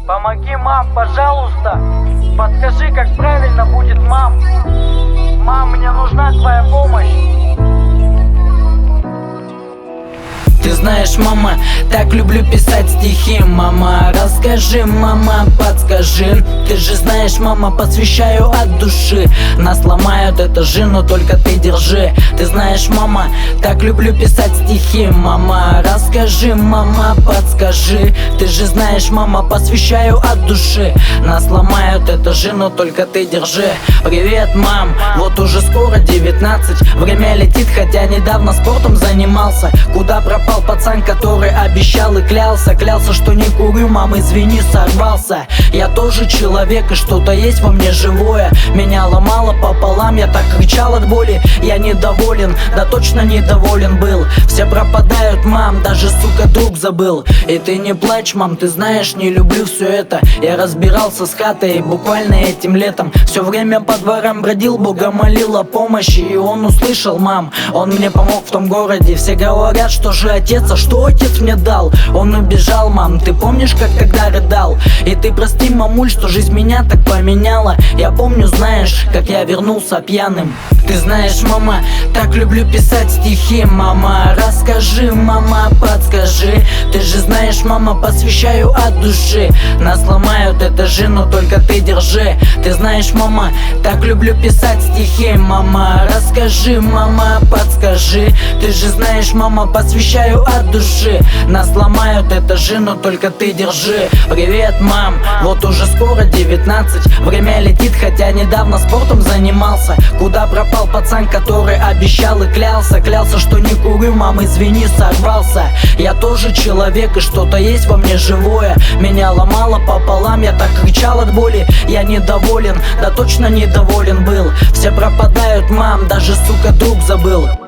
Помоги, мам, пожалуйста. Подскажи, как правильно будет, мам. Мам, мне нужна твоя помощь. Ты знаешь, мама, так люблю писать стихи. Мама, расскажи, мама, подскажи. Ты же знаешь, мама, посвящаю от души. Нас ломают этажи, но только ты держи. Ты знаешь, мама, так люблю писать стихи. Мама, расскажи, мама, подскажи. Ты же знаешь, мама, посвящаю от души. Нас ломают этажи, но только ты держи. Привет, мам, вот уже скоро 19. Время летит, хотя недавно спортом занимался. Куда пропал пацан, который обещал и клялся? Клялся, что не курю, мам, извини, сорвался. Я тоже человек, и что-то есть во мне живое. Меня ломало пополам, я так кричал от боли. Я недоволен, да точно недоволен был. Все пропадают, мам, даже, сука, друг забыл. И ты не плачь, мам, ты знаешь, не люблю все это. Я разбирался с хатой буквально этим летом. Все время по дворам бродил, Бога молил о помощи. И он услышал, мам, он мне помог в том городе. Все говорят, что же отец, а что отец мне дал? Он убежал, мам, ты помнишь, как тогда рыдал? И ты прости, мамуль, что жизнь меня так поменяла. Я помню, знаешь, как я вернулся пьяным. Ты знаешь, мама, так люблю писать стихи. Мама, расскажи, мама, подскажи. Ты же знаешь, мама, посвящаю от души. Нас ломают этажи, но только ты держи. Ты знаешь, мама, так люблю писать стихи. Мама, расскажи, мама, подскажи. Ты же знаешь, мама, посвящаю от души. Нас ломают этажи, но только ты держи. Привет, мам, вот уже скоро 19. Время летит, хотя недавно спортом занимался. Куда пропал пацан, который обещал и клялся? Клялся, что не курю, мам, извини, сорвался. Я тоже человек, и что-то есть во мне живое. Меня ломало пополам, я так кричал от боли. Я недоволен, да точно недоволен был. Все пропадают, мам, даже, сука, друг забыл.